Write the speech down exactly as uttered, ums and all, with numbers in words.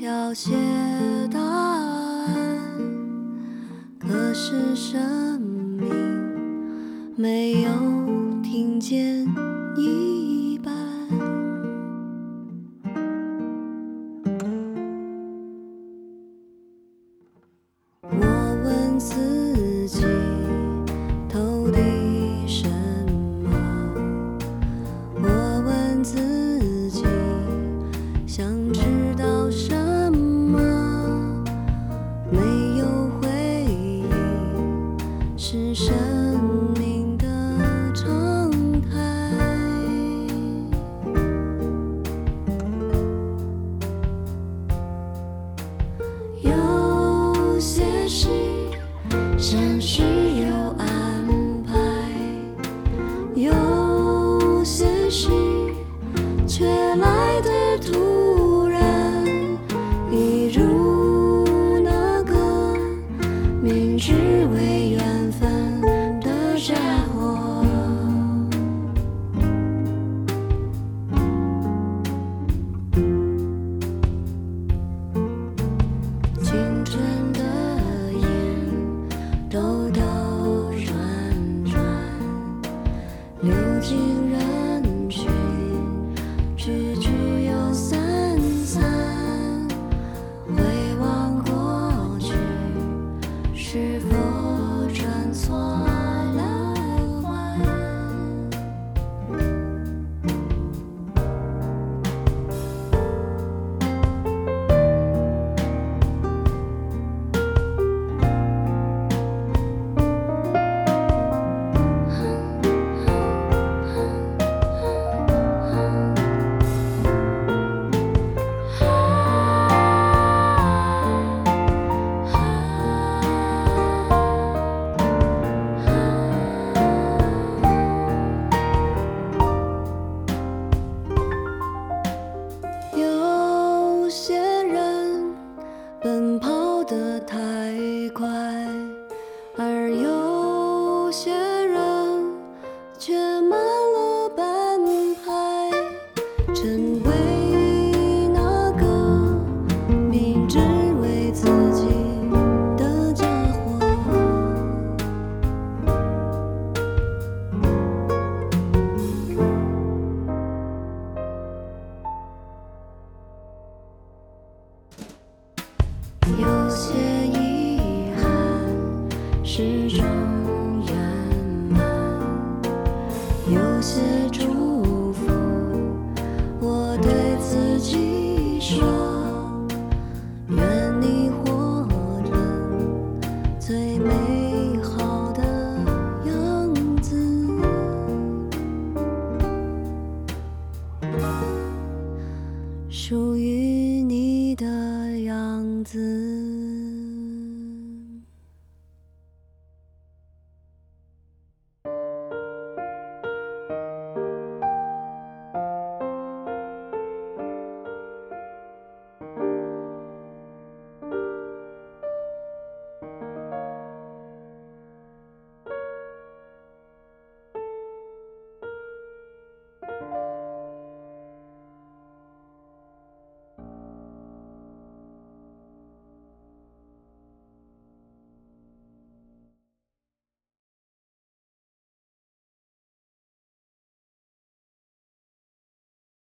了些答案，可是生命没有听见一半。我问自己，投递什么？我问自己，想知道什么？没有回应，是生命的常态。有些事暂时有安排，有些事却来得突然，一如那个明知为缘分的家伙。青春的眼兜兜转转，流进人群，聚聚又散散，回望过去，是否转错了弯？有些人奔跑得太快，而有些人却慢了半拍，成为那个明知为自己的家伙。有些遗憾是种圆满，有些祝福我对自己说，愿你活成最美好的样子，属于你的样子。